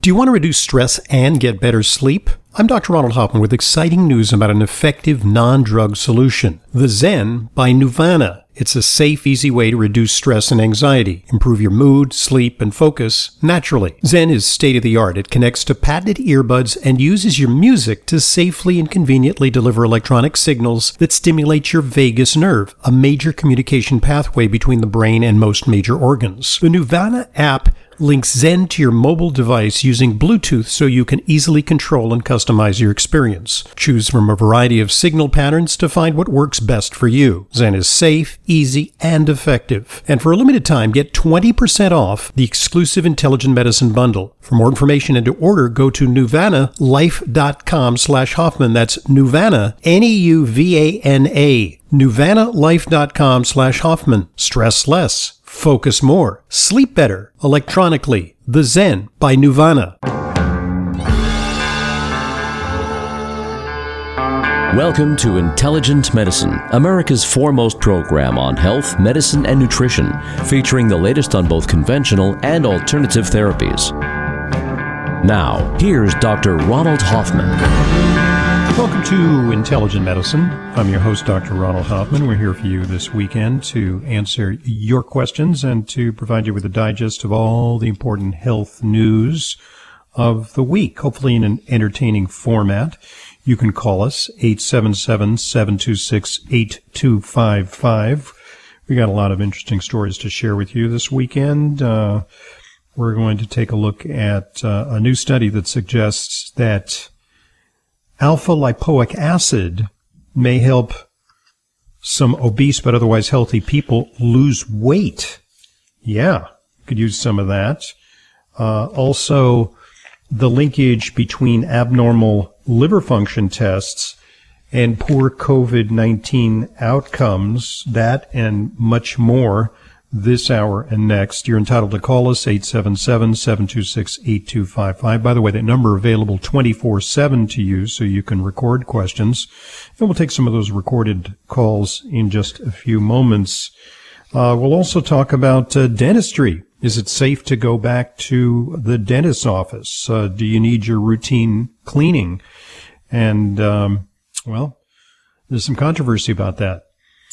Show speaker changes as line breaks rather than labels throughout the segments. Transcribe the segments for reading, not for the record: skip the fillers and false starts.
Do you want to reduce stress and get better sleep? I'm Dr. Ronald Hoffman with exciting news about an effective non-drug solution, the Zen by Nuvana. It's a safe, easy way to reduce stress and anxiety, improve your mood, sleep, and focus naturally. Zen is state-of-the-art. It connects to patented earbuds and uses your music to safely and conveniently deliver electronic signals that stimulate your vagus nerve, a major communication pathway between the brain and most major organs. The Nuvana app links Zen to your mobile device using Bluetooth so you can easily control and customize your experience. Choose from a variety of signal patterns to find what works best for you. Zen is safe, easy, and effective. And for a limited time, get 20% off the exclusive Intelligent Medicine Bundle. For more information and to order, go to nuvanalife.com/Hoffman. That's Nuvana, N-E-U-V-A-N-A. nuvanalife.com/Hoffman. Stress less. Focus more. Sleep better. Electronically. The Zen by Nuvana.
Welcome to Intelligent Medicine, America's foremost program on health, medicine, and nutrition, featuring the latest on both conventional and alternative therapies. Now, here's Dr. Ronald Hoffman.
Welcome to Intelligent Medicine. I'm your host, Dr. Ronald Hoffman. We're here for you this weekend to answer your questions and to provide you with a digest of all the important health news of the week, hopefully in an entertaining format. You can call us, 877-726-8255. We got a lot of interesting stories to share with you this weekend. We're going to take a look at a new study that suggests that alpha-lipoic acid may help some obese but otherwise healthy people lose weight. Yeah, could use some of that. Also, the linkage between abnormal liver function tests and poor COVID-19 outcomes, that and much more this hour and next. You're entitled to call us, 877-726-8255. By the way, that number available 24/7 to you, so you can record questions. And we'll take some of those recorded calls in just a few moments. We'll also talk about dentistry. Is it safe to go back to the dentist's office? Do you need your routine cleaning? And, well, there's some controversy about that.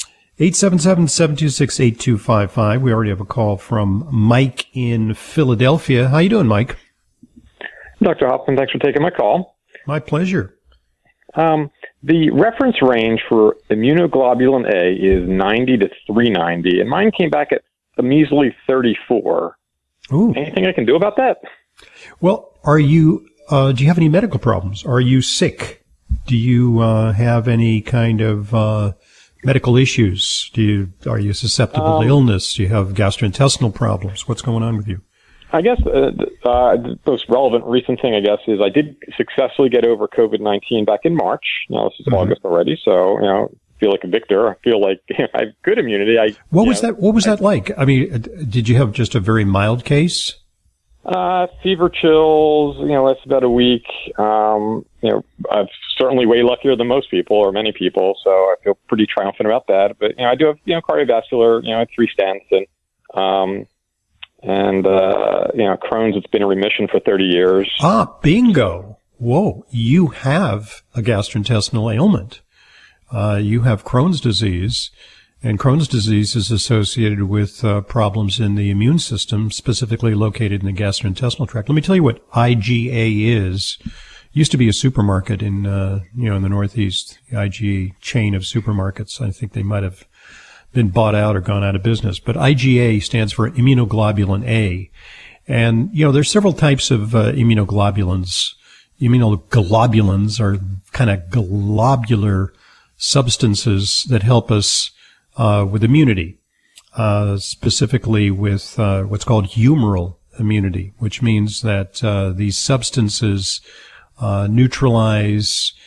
877-726-8255. We already have a call from Mike in Philadelphia. How you doing, Mike?
Dr. Hoffman, thanks for taking my call.
My pleasure.
The reference range for immunoglobulin A is 90 to 390, and mine came back at a measly 34.
Ooh.
Anything I can do about that?
Well, do you have any medical problems? Are you sick? Do you have any kind of medical issues? Are you susceptible to illness? Do you have gastrointestinal problems? What's going on with you?
I guess the most relevant recent thing, I guess, is I did successfully get over COVID-19 back in March. Now, this is August already, so, I feel like a victor. I feel like I have good immunity. What was
that like? I mean, did you have just a very mild case?
Fever, chills, that's about a week. I'm certainly way luckier than most people or many people, so I feel pretty triumphant about that. But, I do have, cardiovascular, 3 stents and Crohn's, it's been in remission for 30 years.
Ah, bingo. Whoa. You have a gastrointestinal ailment. You have Crohn's disease. And Crohn's disease is associated with problems in the immune system, specifically located in the gastrointestinal tract. Let me tell you what IgA is. It used to be a supermarket in the Northeast, the IgA chain of supermarkets. I think they might have been bought out or gone out of business. But IgA stands for immunoglobulin A. And, there's several types of immunoglobulins. Immunoglobulins are kind of globular substances that help us with immunity, specifically with what's called humoral immunity, which means that these substances neutralize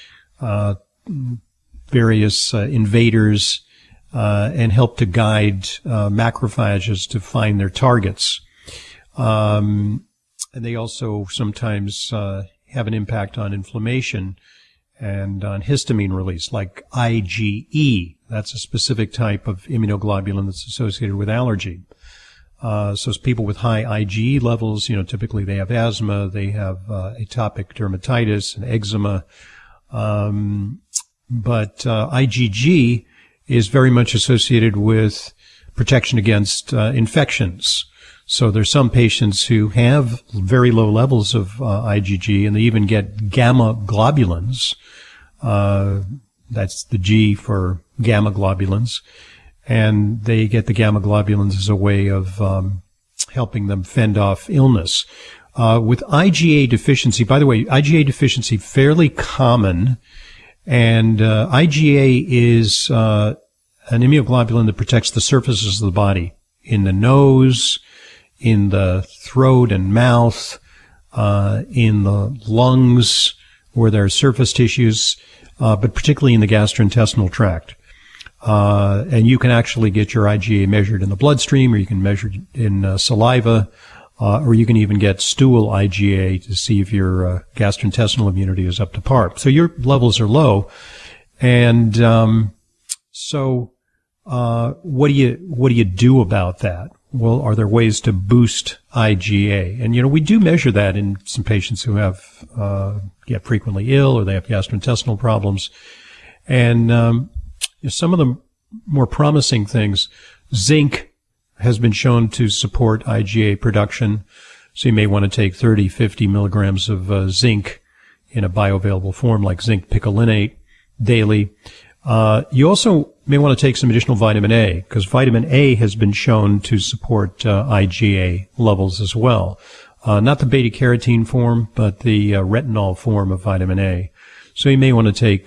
various invaders and help to guide macrophages to find their targets. And they also sometimes have an impact on inflammation and on histamine release, like IgE. That's a specific type of immunoglobulin that's associated with allergy. So it's people with high IgE levels, typically they have asthma, they have atopic dermatitis and eczema. But IgG is very much associated with protection against infections. So there's some patients who have very low levels of IgG, and they even get gamma globulins. That's the G for gamma globulins. And they get the gamma globulins as a way of helping them fend off illness. With IgA deficiency, by the way, IgA deficiency fairly common, and IgA is an immunoglobulin that protects the surfaces of the body, in the nose, in the throat and mouth, in the lungs, where there are surface tissues, but particularly in the gastrointestinal tract. And you can actually get your IgA measured in the bloodstream, or you can measure it in saliva, or you can even get stool IgA to see if your gastrointestinal immunity is up to par. So your levels are low, and what do you do about that? Well, are there ways to boost IgA? And we do measure that in some patients who have get frequently ill, or they have gastrointestinal problems, and some of the more promising things, zinc has been shown to support IgA production. So you may want to take 30, 50 milligrams of zinc in a bioavailable form like zinc picolinate daily. You also may want to take some additional vitamin A, because vitamin A has been shown to support IgA levels as well. Not the beta-carotene form, but the retinol form of vitamin A. So you may want to take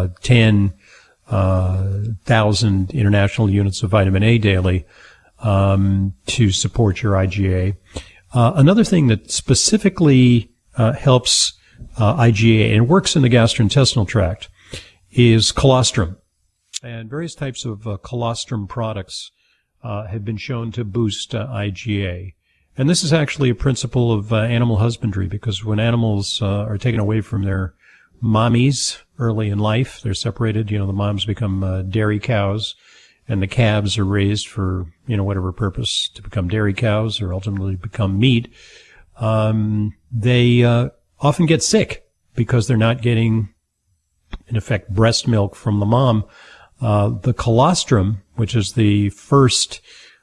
10,000 international units of vitamin A daily to support your IgA. Another thing that specifically helps IgA and works in the gastrointestinal tract is colostrum. And various types of colostrum products have been shown to boost IgA. And this is actually a principle of animal husbandry, because when animals are taken away from their mommies early in life, they're separated. The moms become dairy cows, and the calves are raised for, whatever purpose, to become dairy cows or ultimately become meat. They often get sick because they're not getting, in effect, breast milk from the mom. The colostrum, which is the first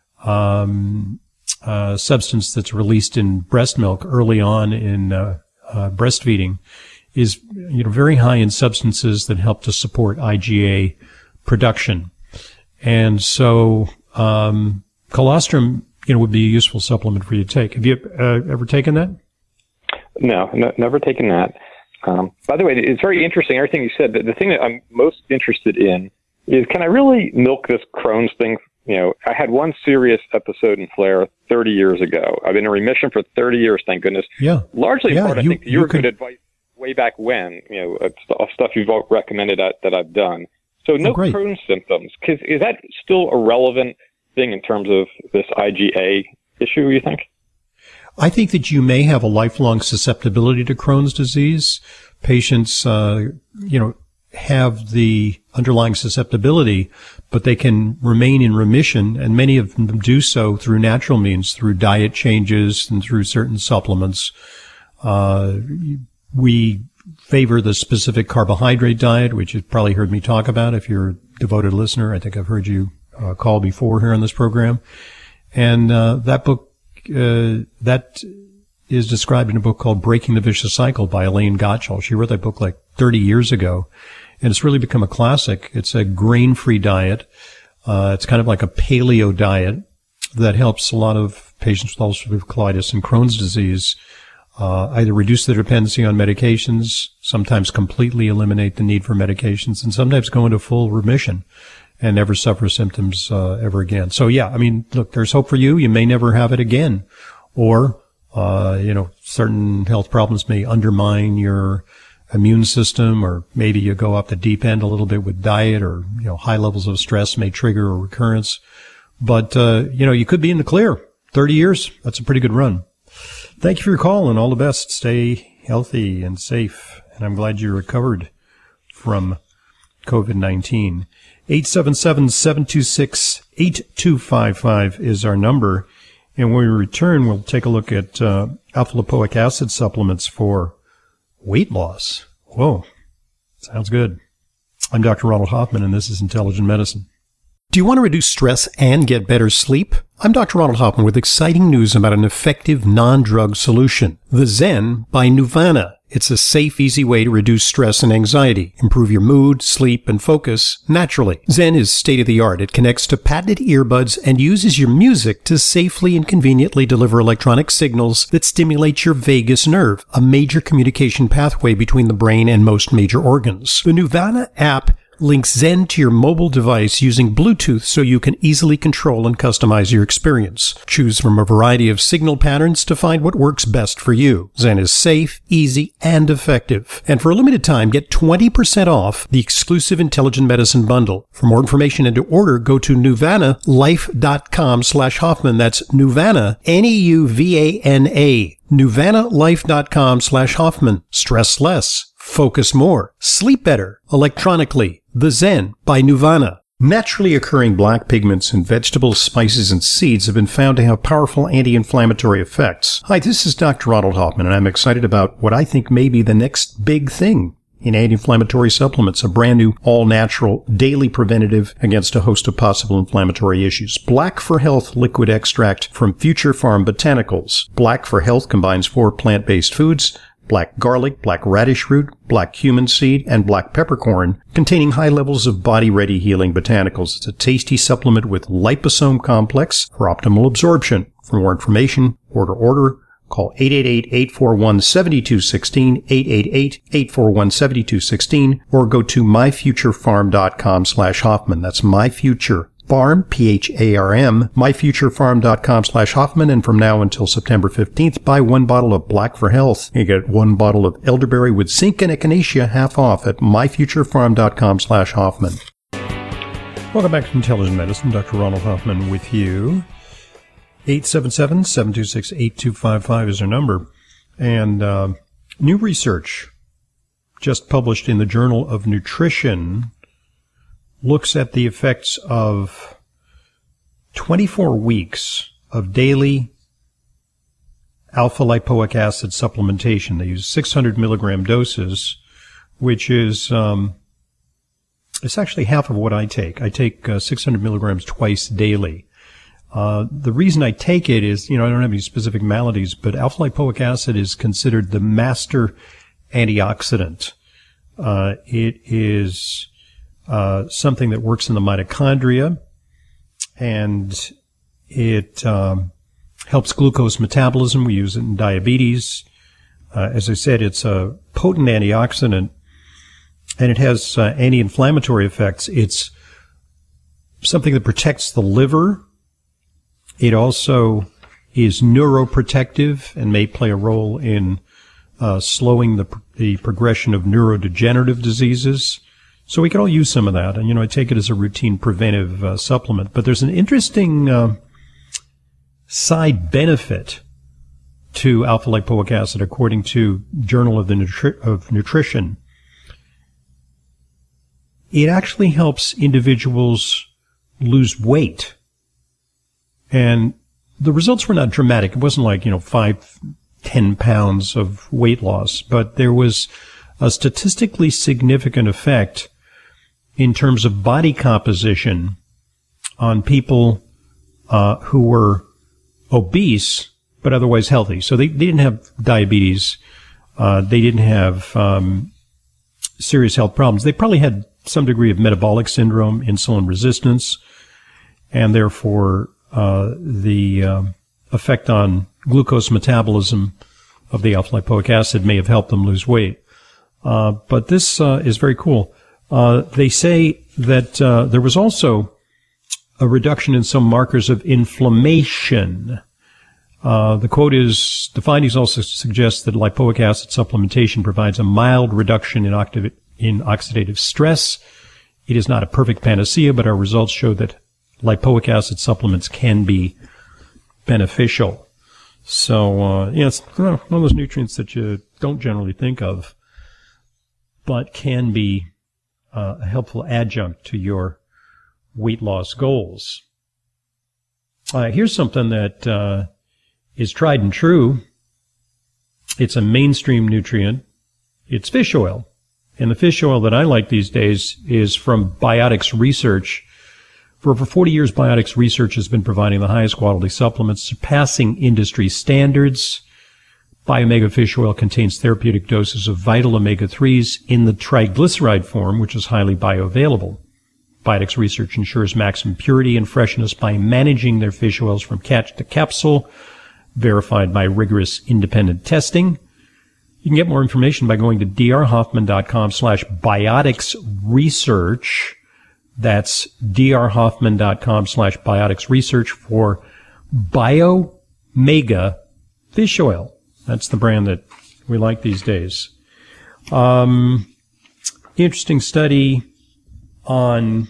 substance that's released in breast milk early on in breastfeeding, is very high in substances that help to support IgA production. And so colostrum would be a useful supplement for you to take. Have you ever taken that?
No, never taken that. By the way, it's very interesting, everything you said. The thing that I'm most interested in is, can I really milk this Crohn's thing? I had one serious episode in flare 30 years ago. I've been in remission for 30 years, thank goodness.
Yeah.
Largely in part, I think you were good advice way back when, stuff you've recommended that I've done. So no Crohn's symptoms. Is that still a relevant thing in terms of this IgA issue, you think?
I think that you may have a lifelong susceptibility to Crohn's disease. Patients, have the underlying susceptibility, but they can remain in remission, and many of them do so through natural means, through diet changes and through certain supplements. We favor the specific carbohydrate diet, which you've probably heard me talk about if you're a devoted listener. I think I've heard you call before here on this program. And that book, that is described in a book called Breaking the Vicious Cycle by Elaine Gottschall. She wrote that book like 30 years ago, and it's really become a classic. It's a grain-free diet. It's kind of like a paleo diet that helps a lot of patients with ulcerative colitis and Crohn's disease either reduce their dependency on medications, sometimes completely eliminate the need for medications, and sometimes go into full remission and never suffer symptoms ever again. So, yeah, look, there's hope for you. You may never have it again. Or, certain health problems may undermine your immune system, or maybe you go up the deep end a little bit with diet, or, high levels of stress may trigger a recurrence. But, you could be in the clear. 30 years, that's a pretty good run. Thank you for your call, and all the best. Stay healthy and safe. And I'm glad you recovered from COVID-19. 877-726-8255 is our number. And when we return, we'll take a look at alpha-lipoic acid supplements for weight loss. Whoa, sounds good. I'm Dr. Ronald Hoffman, and this is Intelligent Medicine. Do you want to reduce stress and get better sleep? I'm Dr. Ronald Hoffman with exciting news about an effective non-drug solution, the Zen by Nuvana. It's a safe, easy way to reduce stress and anxiety, improve your mood, sleep, and focus naturally. Zen is state-of-the-art. It connects to patented earbuds and uses your music to safely and conveniently deliver electronic signals that stimulate your vagus nerve, a major communication pathway between the brain and most major organs. The Nuvana app links Zen to your mobile device using Bluetooth so you can easily control and customize your experience. Choose from a variety of signal patterns to find what works best for you. Zen is safe, easy, and effective. And for a limited time, get 20% off the exclusive Intelligent Medicine bundle. For more information and to order, go to nuvanalife.com/Hoffman. That's Nuvana, N-E-U-V-A-N-A. nuvanalife.com/Hoffman. Stress less. Focus more. Sleep better. Electronically. The Zen by Nuvana. Naturally occurring black pigments in vegetables, spices, and seeds have been found to have powerful anti-inflammatory effects. Hi, this is Dr. Ronald Hoffman, and I'm excited about what I think may be the next big thing in anti-inflammatory supplements, a brand new, all-natural, daily preventative against a host of possible inflammatory issues. Black for Health liquid extract from Future Farm Botanicals. Black for Health combines 4 plant-based foods: black garlic, black radish root, black cumin seed, and black peppercorn, containing high levels of body-ready healing botanicals. It's a tasty supplement with liposome complex for optimal absorption. For more information, order. Call 888-841-7216, 888-841-7216, or go to myfuturefarm.com/Hoffman. That's myfuture. Farm, P-H-A-R-M, myfuturefarm.com/Hoffman, and from now until September 15th, buy 1 bottle of Black for Health. You get 1 bottle of elderberry with zinc and echinacea half off at myfuturefarm.com/Hoffman. Welcome back to Intelligent Medicine. Dr. Ronald Hoffman with you. 877-726-8255 is our number. And new research just published in the Journal of Nutrition looks at the effects of 24 weeks of daily alpha-lipoic acid supplementation. They use 600 milligram doses, which is it's actually half of what I take. I take 600 milligrams twice daily. The reason I take it is, I don't have any specific maladies, but alpha-lipoic acid is considered the master antioxidant. It is something that works in the mitochondria, and it helps glucose metabolism. We use it in diabetes. As I said, it's a potent antioxidant, and it has anti-inflammatory effects. It's something that protects the liver. It also is neuroprotective and may play a role in slowing the progression of neurodegenerative diseases. So we could all use some of that. And, I take it as a routine preventive supplement. But there's an interesting side benefit to alpha-lipoic acid, according to Journal of Nutrition. It actually helps individuals lose weight. And the results were not dramatic. It wasn't like, 5-10 pounds of weight loss. But there was a statistically significant effect in terms of body composition on people who were obese but otherwise healthy. So they didn't have diabetes. They didn't have serious health problems. They probably had some degree of metabolic syndrome, insulin resistance, and therefore the effect on glucose metabolism of the alpha-lipoic acid may have helped them lose weight. But this is very cool. They say that there was also a reduction in some markers of inflammation. The quote is, the findings also suggest that lipoic acid supplementation provides a mild reduction in oxidative stress. It is not a perfect panacea, but our results show that lipoic acid supplements can be beneficial. So, it's one of those nutrients that you don't generally think of, but can be a helpful adjunct to your weight loss goals. Here's something that is tried and true. It's a mainstream nutrient. It's fish oil. And the fish oil that I like these days is from Biotics Research. For over 40 years, Biotics Research has been providing the highest quality supplements, surpassing industry standards. Biomega fish oil contains therapeutic doses of vital omega-3s in the triglyceride form, which is highly bioavailable. Biotics Research ensures maximum purity and freshness by managing their fish oils from catch to capsule, verified by rigorous independent testing. You can get more information by going to drhoffman.com/bioticsresearch. That's drhoffman.com/bioticsresearch for Biomega fish oil. That's the brand that we like these days. Interesting study on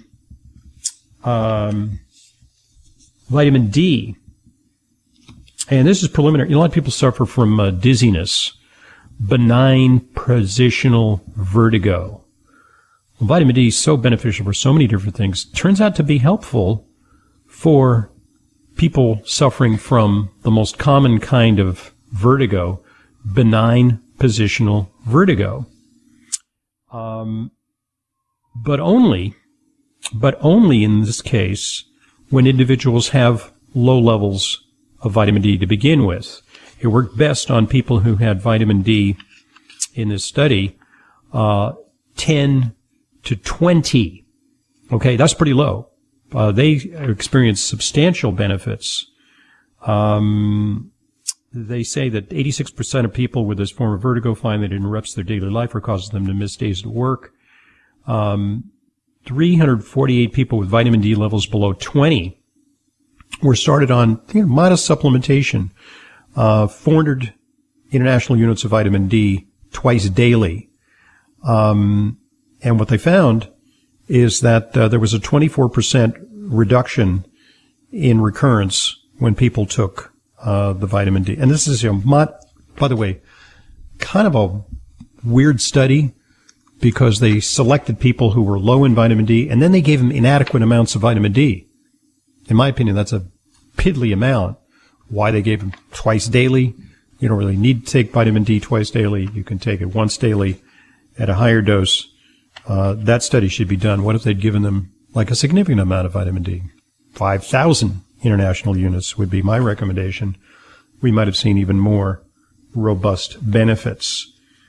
vitamin D. And this is preliminary. A lot of people suffer from dizziness, benign positional vertigo. Well, vitamin D is so beneficial for so many different things. Turns out to be helpful for people suffering from the most common kind of vertigo, benign positional vertigo. But only in this case when individuals have low levels of vitamin D to begin with. It worked best on people who had vitamin D in this study, 10 to 20. Okay, that's pretty low. They experienced substantial benefits. They say that 86% of people with this form of vertigo find that it interrupts their daily life or causes them to miss days at work. 348 people with vitamin D levels below 20 were started on modest supplementation, 400 international units of vitamin D twice daily. And what they found is that there was a 24% reduction in recurrence when people took the vitamin D. And this is, by the way, kind of a weird study because they selected people who were low in vitamin D and then they gave them inadequate amounts of vitamin D. In my opinion, that's a piddly amount. Why they gave them twice daily? You don't really need to take vitamin D twice daily. You can take it once daily at a higher dose. That study should be done. What if they'd given them like a significant amount of vitamin D? 5,000 international units would be my recommendation. We might have seen even more robust benefits.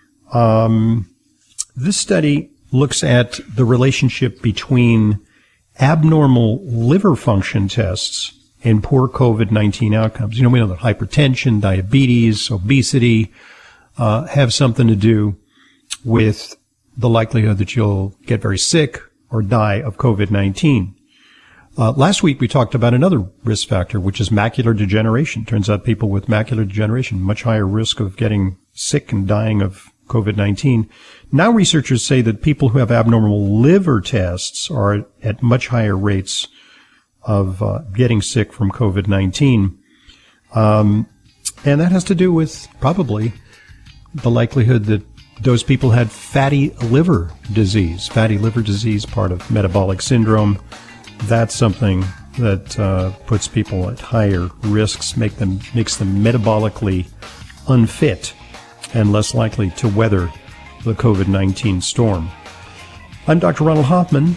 This study looks at the relationship between abnormal liver function tests and poor COVID-19 outcomes. We know that hypertension, diabetes, obesity have something to do with the likelihood that you'll get very sick or die of COVID-19. Last week we talked about another risk factor, which is macular degeneration. Turns out people with macular degeneration, much higher risk of getting sick and dying of COVID-19. Now researchers say that people who have abnormal liver tests are at much higher rates of getting sick from COVID-19. And that has to do with probably the likelihood that those people had fatty liver disease. Fatty liver disease, part of metabolic syndrome. That's something that puts people at higher risks, makes them metabolically unfit and less likely to weather the COVID-19 storm. I'm Dr. Ronald Hoffman,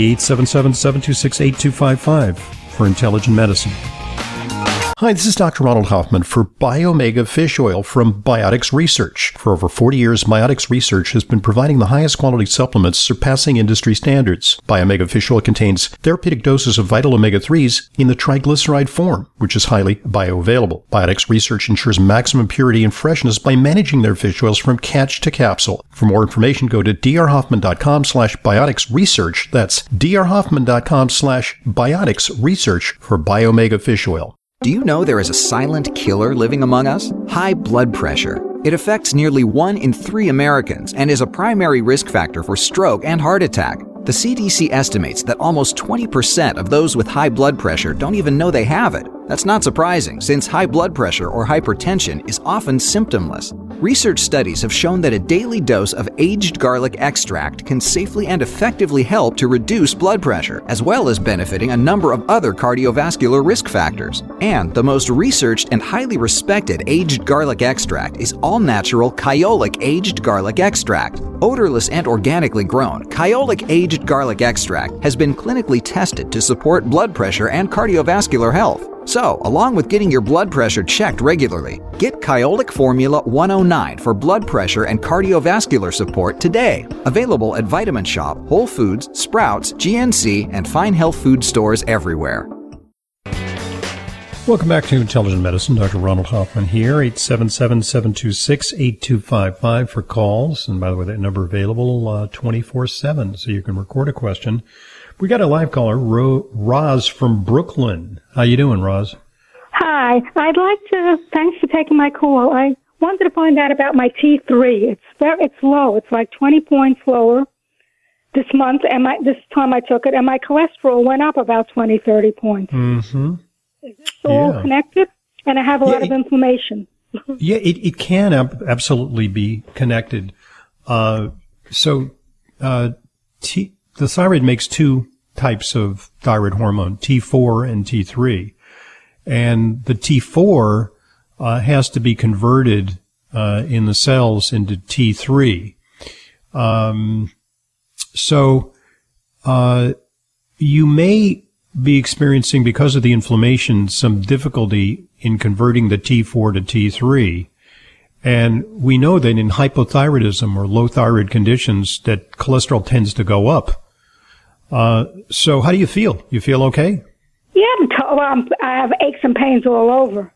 877-726-8255 for Intelligent Medicine. Hi, this is Dr. Ronald Hoffman for Biomega Fish Oil from Biotics Research. For over 40 years, Biotics Research has been providing the highest quality supplements surpassing industry standards. Biomega Fish Oil contains therapeutic doses of vital omega-3s in the triglyceride form, which is highly bioavailable. Biotics Research ensures maximum purity and freshness by managing their fish oils from catch to capsule. For more information, go to drhoffman.com/bioticsresearch. That's drhoffman.com/bioticsresearch for Biomega Fish Oil.
Do you know there is a silent killer living among us? High blood pressure. It affects nearly 1 in 3 Americans and is a primary risk factor for stroke and heart attack. The CDC estimates that almost 20% of those with high blood pressure don't even know they have it. That's not surprising, since high blood pressure or hypertension is often symptomless. Research studies have shown that a daily dose of aged garlic extract can safely and effectively help to reduce blood pressure, as well as benefiting a number of other cardiovascular risk factors. And the most researched and highly respected aged garlic extract is all-natural Kyolic aged garlic extract. Odorless and organically grown, Kyolic aged garlic extract has been clinically tested to support blood pressure and cardiovascular health. So, along with getting your blood pressure checked regularly, get Kyolic Formula 109 for blood pressure and cardiovascular support today. Available at Vitamin Shop, Whole Foods, Sprouts, GNC, and fine health food stores everywhere.
Welcome back to Intelligent Medicine. Dr. Ronald Hoffman here, 877-726-8255 for calls. And by the way, that number available 24/7, so you can record a question. We got a live caller, Roz from Brooklyn. How you doing, Roz?
Hi. I'd like to, thanks for taking my call. I wanted to find out about my T3. It's low. It's like 20 points lower this month, and this time I took it, and my cholesterol went up about 20, 30 points.
Mm-hmm.
Is this all connected? And I have a lot of inflammation.
Yeah, it can absolutely be connected. The thyroid makes two types of thyroid hormone, T4 and T3. And the T4 has to be converted in the cells into T3. You may be experiencing, because of the inflammation, some difficulty in converting the T4 to T3. And we know that in hypothyroidism or low thyroid conditions that cholesterol tends to go up. So how do you feel? You feel okay?
Yeah, I have aches and pains all over.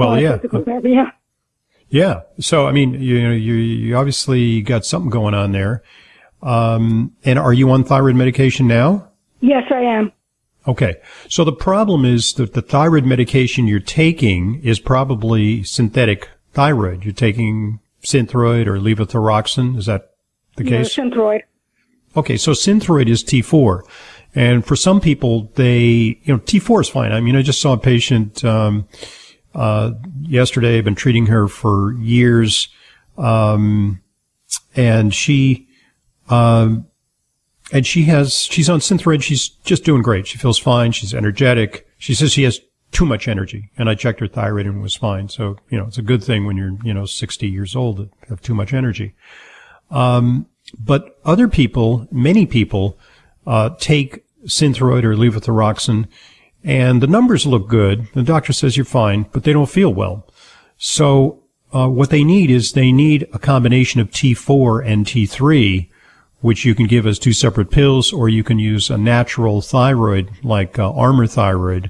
Yeah. So, I mean, you obviously got something going on there. And are you on thyroid medication now?
Yes, I am.
Okay. So the problem is that the thyroid medication you're taking is probably synthetic thyroid. You're taking Synthroid or levothyroxine. Is that the case?
Yeah, Synthroid.
Okay. So Synthroid is T4. And for some people, T4 is fine. I mean, I just saw a patient, yesterday. I've been treating her for years. And she's on Synthroid. She's just doing great. She feels fine. She's energetic. She says she has too much energy, and I checked her thyroid and it was fine. So, it's a good thing when you're, 60 years old to have too much energy. But other people, many people, take Synthroid or levothyroxine, and the numbers look good. The doctor says you're fine, but they don't feel well. So, what they need a combination of T4 and T3, which you can give as two separate pills, or you can use a natural thyroid like Armour Thyroid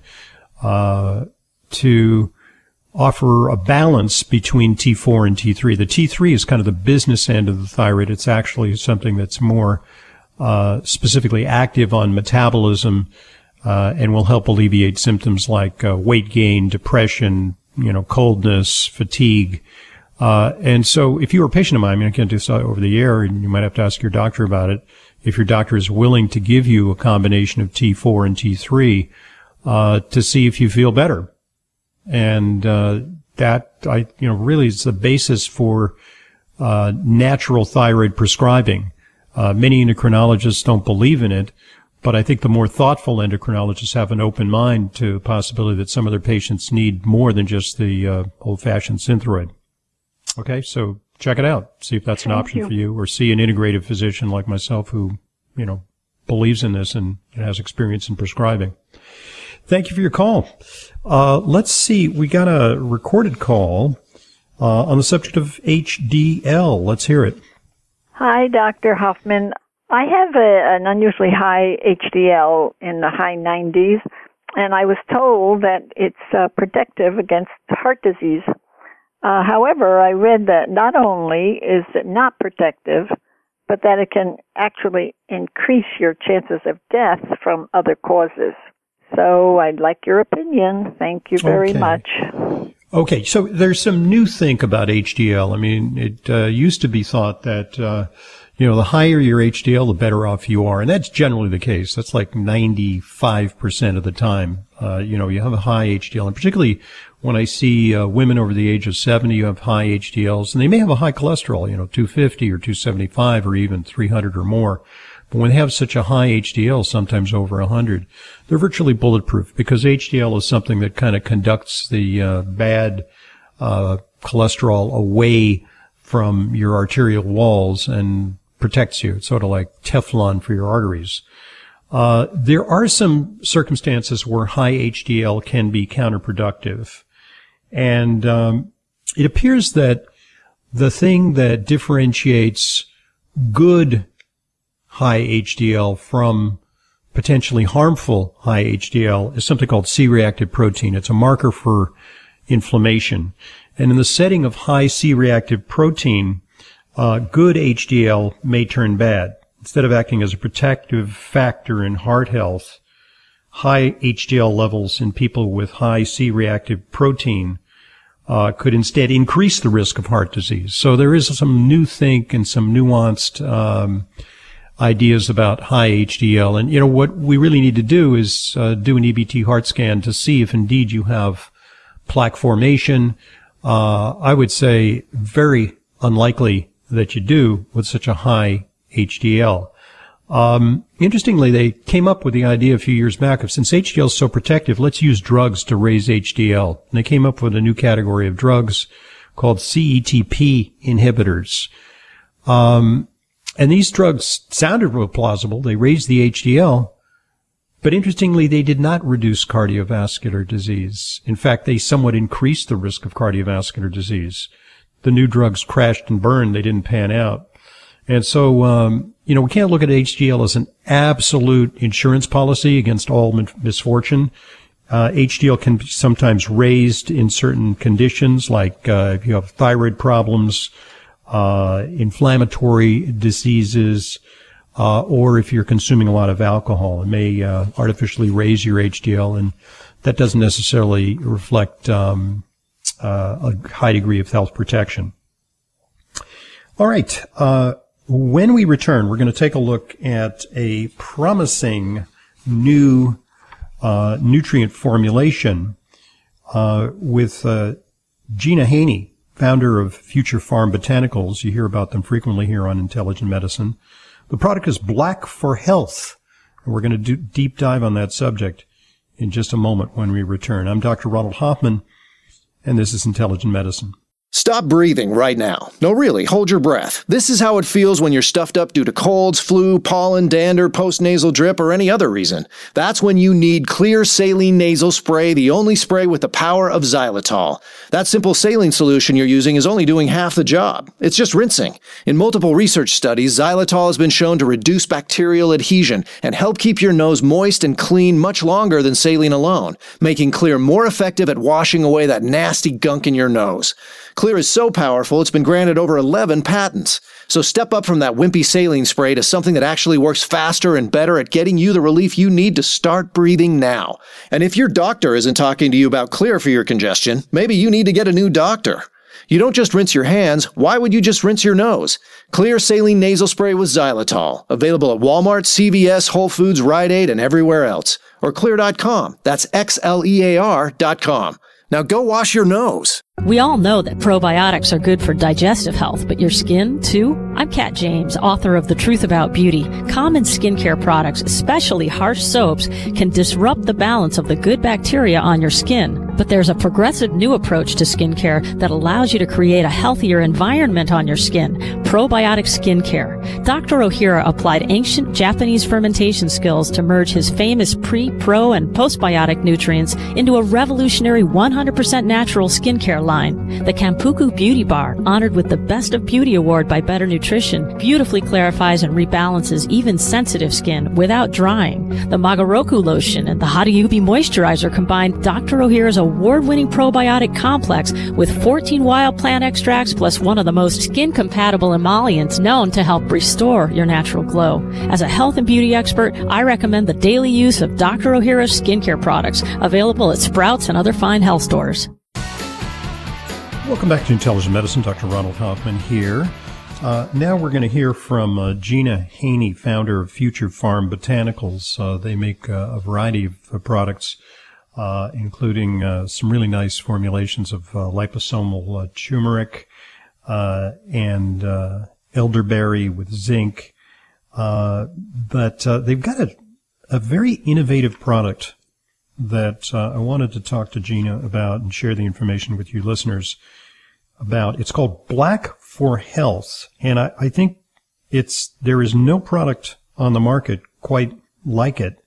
to offer a balance between T4 and T3. The T3 is kind of the business end of the thyroid. It's actually something that's more specifically active on metabolism and will help alleviate symptoms like weight gain, depression, coldness, fatigue. And so if you were a patient of mine, I can't do this over the air, and you might have to ask your doctor about it. If your doctor is willing to give you a combination of T4 and T3, to see if you feel better. And, really is the basis for, natural thyroid prescribing. Many endocrinologists don't believe in it, but I think the more thoughtful endocrinologists have an open mind to the possibility that some of their patients need more than just the, old-fashioned Synthroid. Okay, so check it out. See if that's an option for you, or see an integrative physician like myself who, believes in this and has experience in prescribing. Thank you for your call. Let's see. We got a recorded call on the subject of HDL. Let's hear it.
Hi, Dr. Hoffman. I have an unusually high HDL in the high 90s, and I was told that it's protective against heart disease. However, I read that not only is it not protective, but that it can actually increase your chances of death from other causes. So I'd like your opinion. Thank you very much.
Okay, so there's some new think about HDL. I mean, it used to be thought that, the higher your HDL, the better off you are. And that's generally the case. That's like 95% of the time. You have a high HDL, and particularly when I see women over the age of 70 who have high HDLs, and they may have a high cholesterol, 250 or 275 or even 300 or more. But when they have such a high HDL, sometimes over 100, they're virtually bulletproof because HDL is something that kind of conducts the bad cholesterol away from your arterial walls and protects you. It's sort of like Teflon for your arteries. There are some circumstances where high HDL can be counterproductive. And it appears that the thing that differentiates good high HDL from potentially harmful high HDL is something called C-reactive protein. It's a marker for inflammation. And in the setting of high C-reactive protein, good HDL may turn bad. Instead of acting as a protective factor in heart health, high HDL levels in people with high C-reactive protein could instead increase the risk of heart disease. So there is some new think and some nuanced ideas about high HDL. And, what we really need to do is do an EBT heart scan to see if indeed you have plaque formation. I would say very unlikely that you do with such a high HDL. Interestingly, they came up with the idea a few years back of, since HDL is so protective, let's use drugs to raise HDL. And they came up with a new category of drugs called CETP inhibitors. And these drugs sounded real plausible. They raised the HDL, but interestingly, they did not reduce cardiovascular disease. In fact, they somewhat increased the risk of cardiovascular disease. The new drugs crashed and burned. They didn't pan out. And so, we can't look at HDL as an absolute insurance policy against all misfortune. HDL can be sometimes raised in certain conditions, like if you have thyroid problems, inflammatory diseases, or if you're consuming a lot of alcohol. It may artificially raise your HDL, and that doesn't necessarily reflect a high degree of health protection. All right. When we return, we're going to take a look at a promising new nutrient formulation with Gina Haney, founder of Future Farm Botanicals. You hear about them frequently here on Intelligent Medicine. The product is Black for Health, and we're going to do deep dive on that subject in just a moment when we return. I'm Dr. Ronald Hoffman, and this is Intelligent Medicine.
Stop breathing right now. No, really, hold your breath. This is how it feels when you're stuffed up due to colds, flu, pollen, dander, postnasal drip, or any other reason. That's when you need Xlear Saline Nasal Spray, the only spray with the power of xylitol. That simple saline solution you're using is only doing half the job. It's just rinsing. In multiple research studies, xylitol has been shown to reduce bacterial adhesion and help keep your nose moist and clean much longer than saline alone, making Xlear more effective at washing away that nasty gunk in your nose. Xlear is so powerful, it's been granted over 11 patents. So step up from that wimpy saline spray to something that actually works faster and better at getting you the relief you need to start breathing now. And if your doctor isn't talking to you about Xlear for your congestion, maybe you need to get a new doctor. You don't just rinse your hands, why would you just rinse your nose? Xlear Saline Nasal Spray with xylitol. Available at Walmart, CVS, Whole Foods, Rite Aid, and everywhere else. Or Xlear.com. That's XLEAR.com. Now go wash your nose.
We all know that probiotics are good for digestive health, but your skin, too? I'm Kat James, author of The Truth About Beauty. Common skincare products, especially harsh soaps, can disrupt the balance of the good bacteria on your skin. But there's a progressive new approach to skincare that allows you to create a healthier environment on your skin, probiotic skincare. Dr. Ohhira applied ancient Japanese fermentation skills to merge his famous pre, pro, and postbiotic nutrients into a revolutionary 100% natural skincare line. The Kampuku Beauty Bar, honored with the Best of Beauty Award by Better Nutrition, beautifully clarifies and rebalances even sensitive skin without drying. The Magaroku Lotion and the Hariyubi Moisturizer combine Dr. Ohhira's award-winning probiotic complex with 14 wild plant extracts plus one of the most skin-compatible emollients known to help restore your natural glow. As a health and beauty expert, I recommend the daily use of Dr. Ohhira's skincare products, available at Sprouts and other fine health stores.
Welcome back to Intelligent Medicine. Dr. Ronald Hoffman here. Now we're going to hear from Gina Haney, founder of Future Farm Botanicals. They make a variety of products including some really nice formulations of liposomal turmeric and elderberry with zinc. But they've got a very innovative product that I wanted to talk to Gina about and share the information with you listeners about. It's called Black for Health, and I think there is no product on the market quite like it.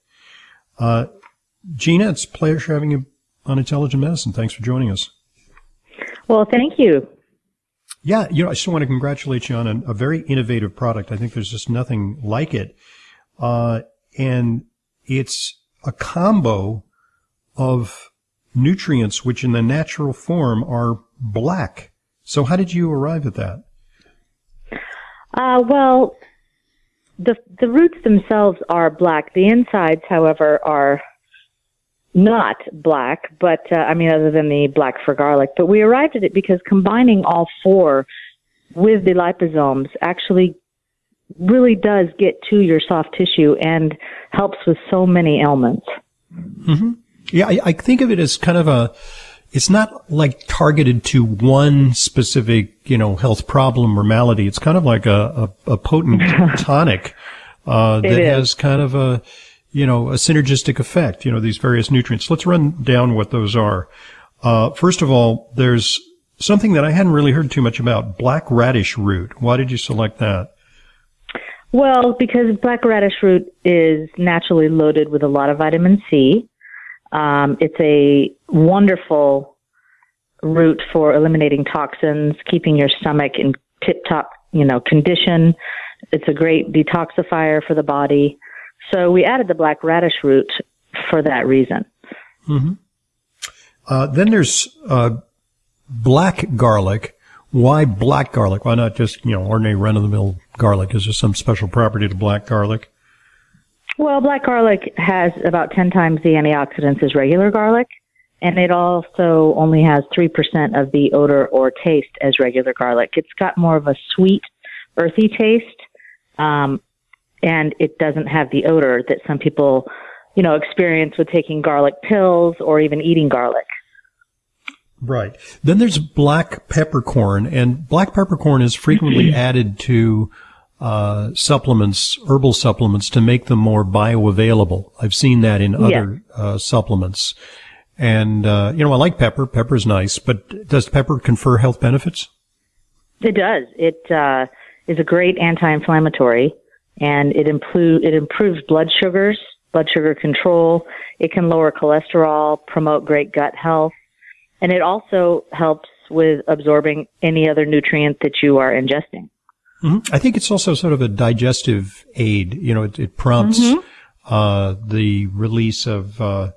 Gina, it's a pleasure having you on Intelligent Medicine. Thanks for joining us.
Well, thank you.
Yeah, I just want to congratulate you on a very innovative product. I think there's just nothing like it. And it's a combo of nutrients which in the natural form are black. So how did you arrive at that?
Well, the roots themselves are black. The insides, however, are not black, but other than the black for garlic. But we arrived at it because combining all four with the liposomes actually really does get to your soft tissue and helps with so many ailments.
Mm-hmm. Yeah, I think of it as kind of it's not like targeted to one specific, health problem or malady. It's kind of like a potent tonic that has kind of a synergistic effect, these various nutrients. Let's run down what those are. First of all, there's something that I hadn't really heard too much about, black radish root. Why did you select that?
Well, because black radish root is naturally loaded with a lot of vitamin C. It's a wonderful root for eliminating toxins, keeping your stomach in tip-top, condition. It's a great detoxifier for the body. So we added the black radish root for that reason.
Mm-hmm. Then there's black garlic. Why black garlic? Why not just, ordinary run-of-the-mill garlic? Is there some special property to black garlic?
Well, black garlic has about 10 times the antioxidants as regular garlic, and it also only has 3% of the odor or taste as regular garlic. It's got more of a sweet, earthy taste, and it doesn't have the odor that some people, experience with taking garlic pills or even eating garlic.
Right. Then there's black peppercorn, and black peppercorn is frequently added to supplements, herbal supplements, to make them more bioavailable. I've seen that in other supplements. And, I like pepper. Pepper is nice, but does pepper confer health benefits?
It does. It is a great anti-inflammatory, and it improves blood sugar control. It can lower cholesterol, promote great gut health, and it also helps with absorbing any other nutrient that you are ingesting.
Mm-hmm. I think it's also sort of a digestive aid. It prompts the release of,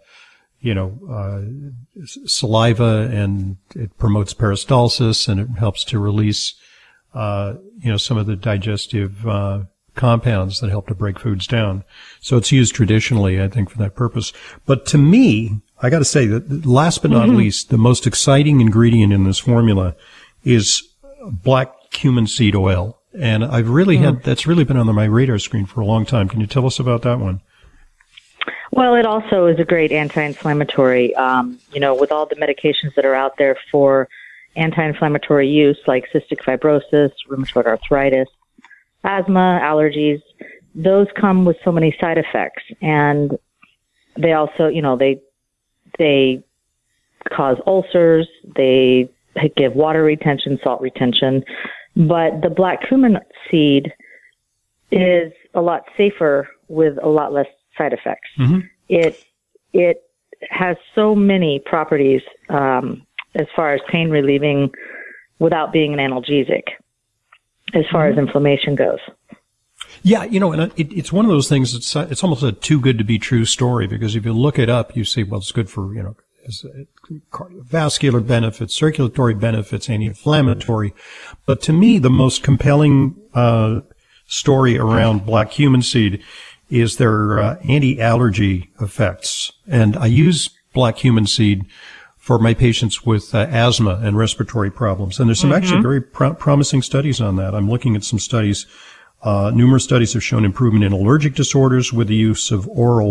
saliva, and it promotes peristalsis, and it helps to release, some of the digestive compounds that help to break foods down. So it's used traditionally, I think, for that purpose. But to me, I got to say that last but not least, the most exciting ingredient in this formula is black cumin seed oil. And I've really that's really been on my radar screen for a long time. Can you tell us about that one?
Well, it also is a great anti-inflammatory. With all the medications that are out there for anti-inflammatory use, like cystic fibrosis, rheumatoid arthritis, asthma, allergies, those come with so many side effects. And they also, they cause ulcers, they give water retention, salt retention. But the black cumin seed is a lot safer with a lot less side effects. Mm-hmm. It has so many properties as far as pain relieving without being an analgesic, as far as inflammation goes.
Yeah, and it's one of those things. It's almost a too good to be true story, because if you look it up, you see, well, it's good for cardiovascular benefits, circulatory benefits, anti-inflammatory. But to me, the most compelling story around black cumin seed is their anti-allergy effects. And I use black cumin seed for my patients with asthma and respiratory problems. And there's some actually very promising studies on that. I'm looking at some studies. Numerous studies have shown improvement in allergic disorders with the use of oral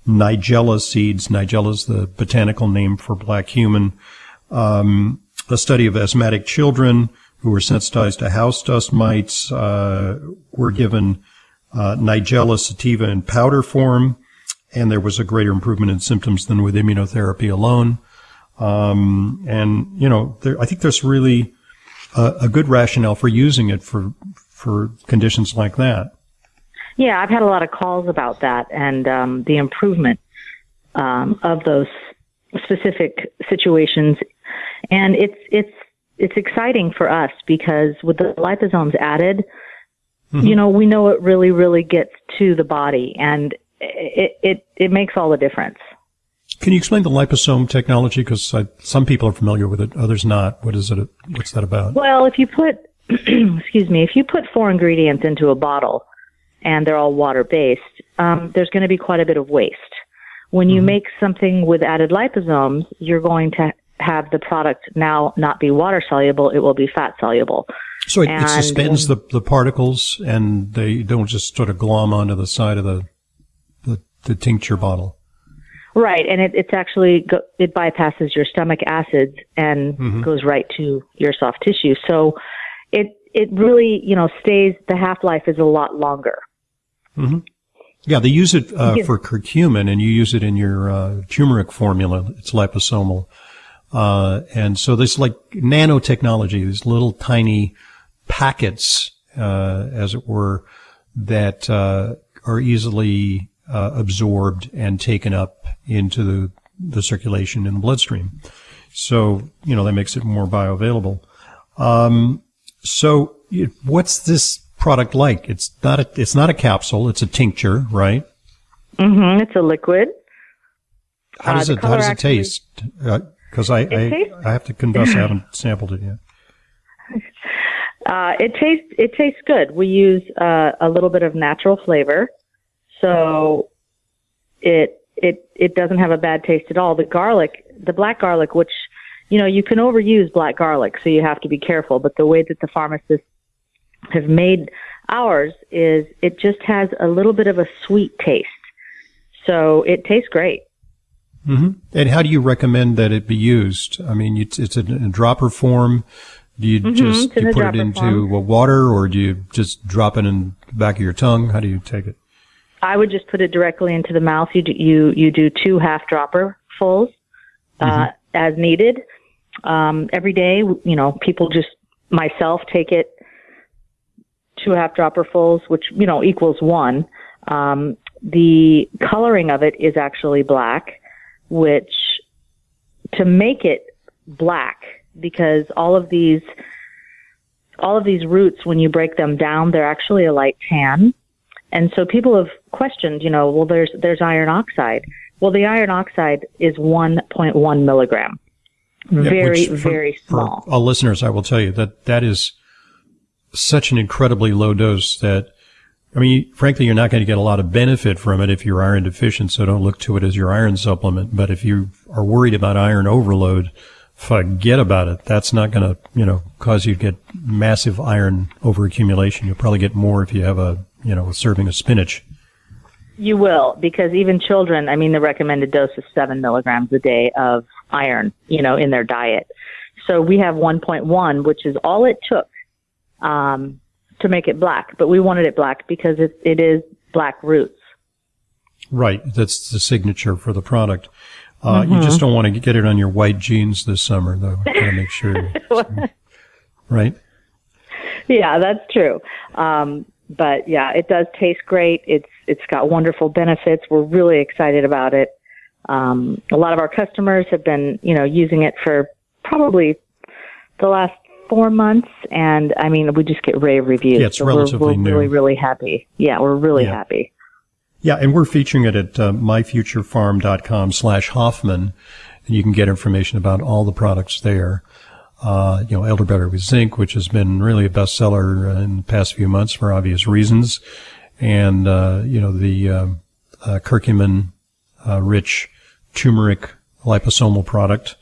Nigella seeds. Nigella is the botanical name for black cumin. A study of asthmatic children who were sensitized to house dust mites were given Nigella sativa in powder form, and there was a greater improvement in symptoms than with immunotherapy alone. I think there's really a good rationale for using it for conditions like that.
Yeah, I've had a lot of calls about that and the improvement of those specific situations, and it's exciting for us because with the liposomes added, we know it really, really gets to the body, and it makes all the difference.
Can you explain the liposome technology? Because some people are familiar with it, others not. What is it? What's that about?
Well, if you put, if you put 4 ingredients into a bottle and they're all water-based, there's going to be quite a bit of waste. When you make something with added liposomes, you're going to have the product now not be water-soluble, it will be fat-soluble.
So it suspends the particles, and they don't just sort of glom onto the side of the tincture bottle.
Right, and it's actually, it bypasses your stomach acids and goes right to your soft tissue. So it really, stays, the half-life is a lot longer.
Mm-hmm. Yeah, they use it for curcumin, and you use it in your turmeric formula. It's liposomal. And so there's like nanotechnology, these little tiny packets, as it were, that are easily absorbed and taken up into the circulation in the bloodstream. So, that makes it more bioavailable. So what's this product like? It's not a capsule, it's a tincture, right?
Mm-hmm. It's a liquid.
How does it taste? Because I have to confess I haven't sampled it yet.
It tastes good. We use a little bit of natural flavor, so it doesn't have a bad taste at all. The black garlic, which you can overuse black garlic, so you have to be careful. But the way that the pharmacists have made ours is it just has a little bit of a sweet taste, so it tastes great.
Mm-hmm. And how do you recommend that it be used? I mean, it's in a dropper form. Do you just put it into water, or do you just drop it in the back of your tongue? How do you take it? I
would just put it directly into the mouth. You do 2 half dropper fulls as needed. Every day, people myself take it 2 half dropper fulls, which equals 1. The coloring of it is actually black, which to make it black, because all of these roots, when you break them down, they're actually a light tan. And so people have questioned, well, there's iron oxide. Well, the iron oxide is 1.1 milligram. Very small.
For all listeners, I will tell you that is such an incredibly low dose that, frankly, you're not going to get a lot of benefit from it if you're iron deficient, so don't look to it as your iron supplement. But if you are worried about iron overload, forget about it. That's not going to, cause you to get massive iron overaccumulation. You'll probably get more if you have a serving of spinach.
You will, because even children, the recommended dose is 7 milligrams a day of iron, in their diet. So we have 1.1, which is all it took to make it black. But we wanted it black because it is black roots. Right.
That's the signature for the product. You just don't want to get it on your white jeans this summer, though. Got to make sure. Right? Yeah, that's true. But yeah, it does taste great. It's got wonderful benefits. We're really excited about it. A lot of our customers have been, using it for probably the last 4 months, and we just get rave reviews. Yeah, it's relatively new.
We're really, really happy. Yeah, we're really happy.
Yeah, and we're featuring it at myfuturefarm.com/Hoffman, and you can get information about all the products there. Elderberry with zinc, which has been really a bestseller in the past few months for obvious reasons, and the curcumin rich turmeric liposomal product,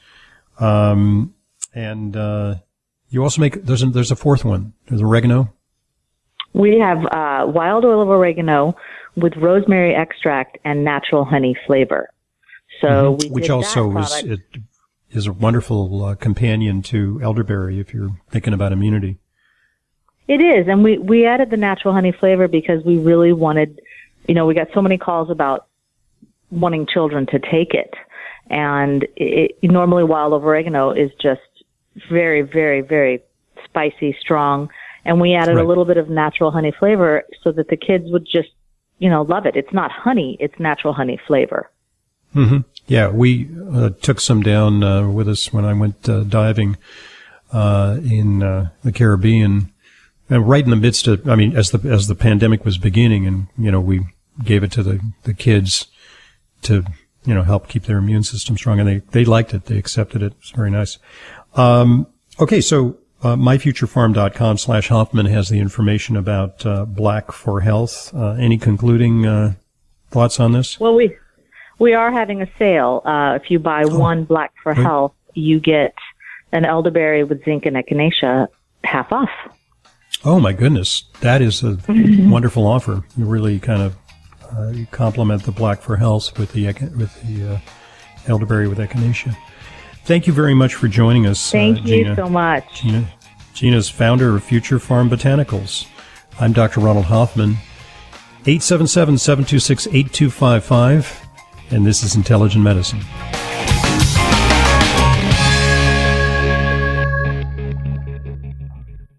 and you also make there's a fourth one. There's oregano. We have wild oil of oregano,
with rosemary extract and natural honey flavor. So we
which
did
also
that
is a wonderful companion to elderberry if you're thinking about immunity.
It is, and we added the natural honey flavor because we really wanted, we got so many calls about wanting children to take it. And normally wild oregano is just very, very, very spicy, strong. And we added a little bit of natural honey flavor so that the kids would just, love it. It's not honey, it's natural honey flavor.
Mm-hmm. Yeah, we took some down with us when I went diving in the Caribbean. And right in the midst of, as the pandemic was beginning, and, we gave it to the kids to, help keep their immune system strong. And they liked it. They accepted it. It's very nice. Okay. So, myfuturefarm.com/Hoffman has the information about, Black for Health. Any concluding, thoughts on this?
Well, we are having a sale. If you buy one Black for Health, you get an elderberry with zinc and echinacea half off. Oh
my goodness. That is a wonderful offer. You really kind of, complement the Black for Health with the elderberry with echinacea. Thank you very much for joining us.
Thank you
Gina.
So much.
Gina's founder of Future Farm Botanicals. I'm Dr. Ronald Hoffman. 877-726-8255, and this is Intelligent Medicine.